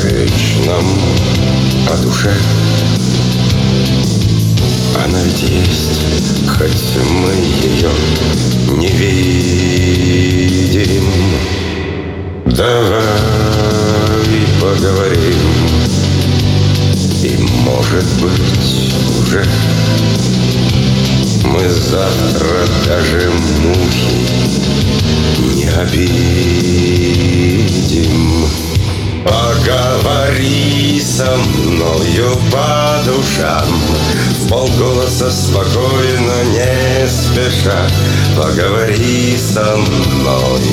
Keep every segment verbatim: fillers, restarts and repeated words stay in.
вечном о душе. Она ведь есть, хоть мы ее не видим. Давай поговорим, и, может быть, уже мы завтра даже мухи не обидим. Поговори со мною по душам, вполголоса, спокойно, не спеша. Поговори со мной,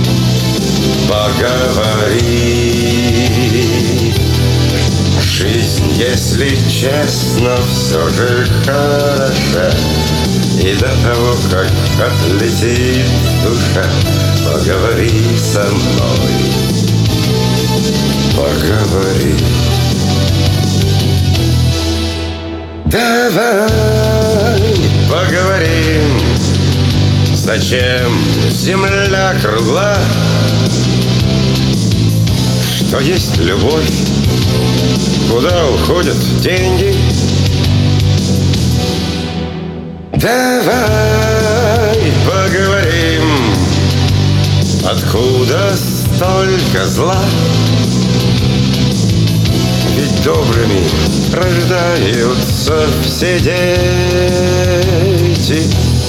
поговори. Жизнь, если честно, все же хороша, и до того, как отлетит душа. Поговори со мной, поговори. Давай поговорим, зачем земля кругла, что есть любовь, куда уходят деньги. Давай поговорим, откуда столько зла, ведь добрыми рождаются все дети.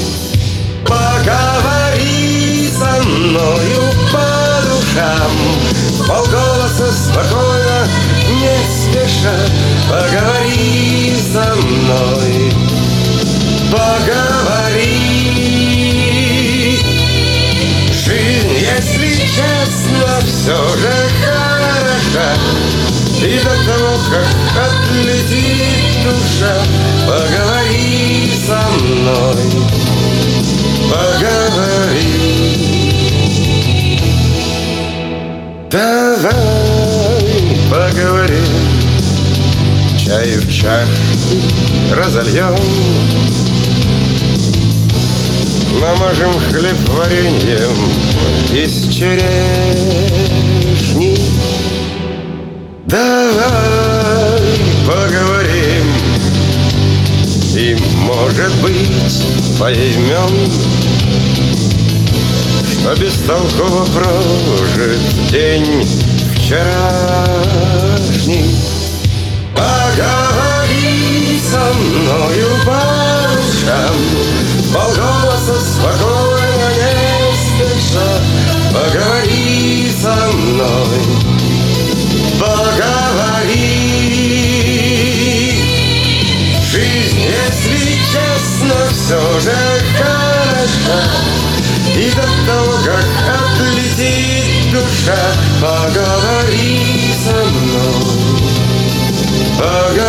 Поговори со мною по душам, вполголоса, спокойно, не спеша. Поговори со мной, поговори. Жизнь, если честно, все же хороша, и до того, как отлетит душа. Поговори со мной, поговори. Давай поговорим, чай в чашке разольем, намажем хлеб вареньем из черешни. Давай поговорим, и, может быть, поймем, что бестолково прожит день вчерашний. Поговори со мною по душам, вполголоса, спокойно, не спеша. Поговори со мной, поговори. Жизнь, если честно, все же хороша, и до того, как отлетит душа. Поговори со мной, поговори.